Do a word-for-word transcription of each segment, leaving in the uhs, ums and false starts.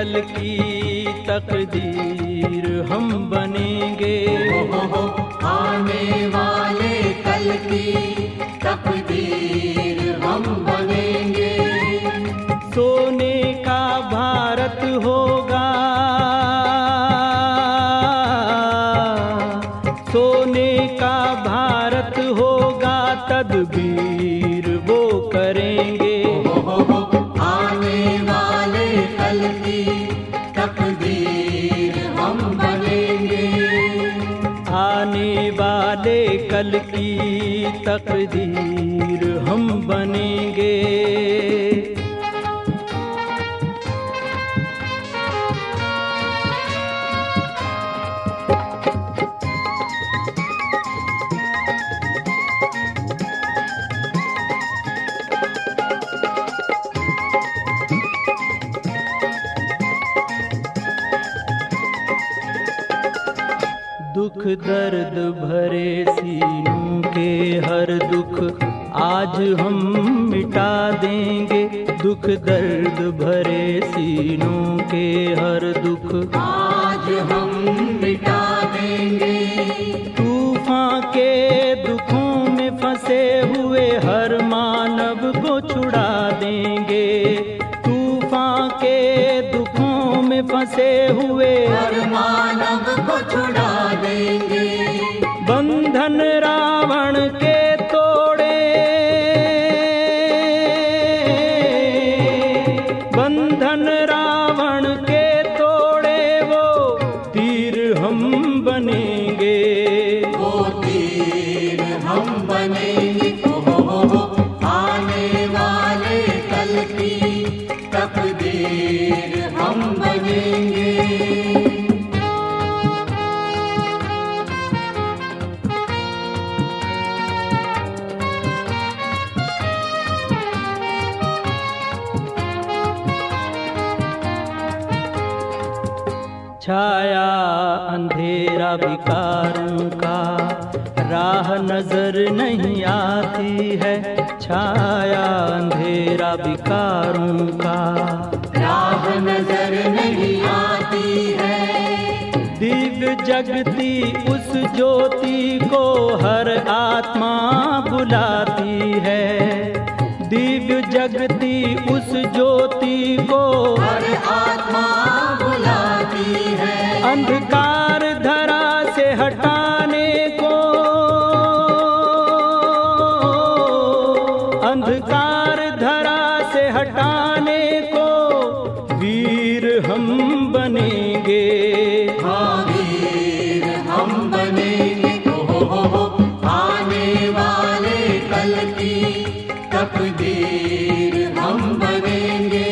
कल की तकदीर हम बनेंगे। आने वाले कल की तकदीर हम बनेंगे। सोने का भारत होगा, सोने का भारत होगा, तदबीर वो करेंगे। आने वाले कल की तकदीर हम बनेंगे। आने वाले कल की तकदीर हम बनेंगे। दुख दर्द भरे सीनों के हर दुख आज हम मिटा देंगे। दुख दर्द भरे सीनों के हर दुख आज हम मिटा देंगे। तूफान के दुखों में फंसे हुए हर मानव को छुड़ा देंगे। तूफान के दुखों में फंसे हुए हर मानव को छुड़ा देंगे। बंधन रावण के तोड़े, बंधन रावण के तोड़े, वो तीर हम बनेंगे। वो तीर हम बनेंगे। हो हो हो आने वाले कल की तकदीर हम बनेंगे। छाया अंधेरा विकारों का, राह नजर नहीं आती है। छाया अंधेरा विकारों का, राह नजर नहीं आती है। दिव्य जगती उस ज्योति को हर आत्मा बुलाती है। दिव्य जगती उस ज्योति को हर आत्मा बुलाती है। अंधकार धरा से हटाने को, अंधकार धरा से हटाने को वीर हम बनेंगे। हाँ वीर हम बनेंगे। हो हो हो आने वाले कल की तकदीर हम बनेंगे।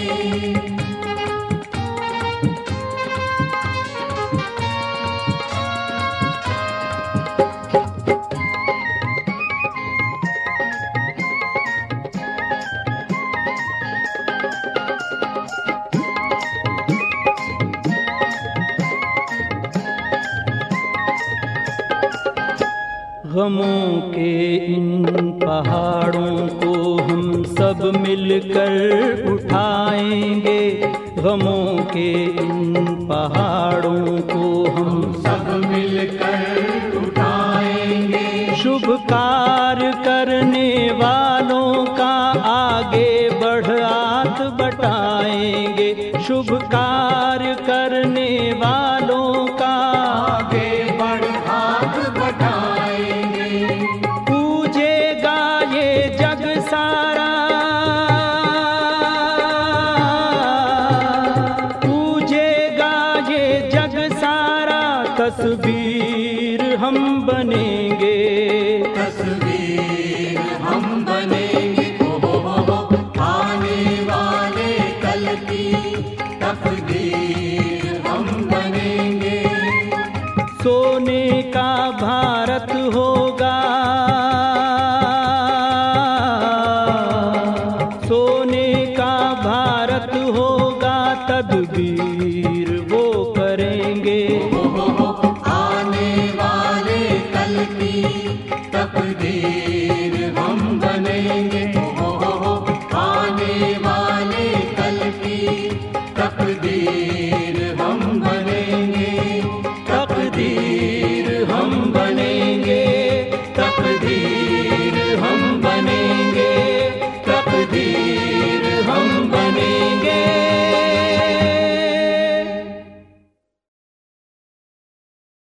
गमों के इन पहाड़ों को हम सब मिलकर उठाएंगे। गमों के इन पहाड़ों को हम सब मिलकर उठाएंगे। शुभ कार्य करने वालों का आगे बढ़ हाथ बटाएंगे। शुभ कार्य करने वालों का आगे बढ़ हाथ बटाएंगे। पूजेगा ये जग सारा, पूजेगा ये जग सारा, तस्वीर हम बनेंगे। तस्वीर हम बनेंगे। हो हो हो आने वाले कल की तकदीर हम बनेंगे। सोने का भारत होगा, सोने का भारत होगा, तदबीर वो करेंगे। हो हो हो आने वाले कल की तकदीर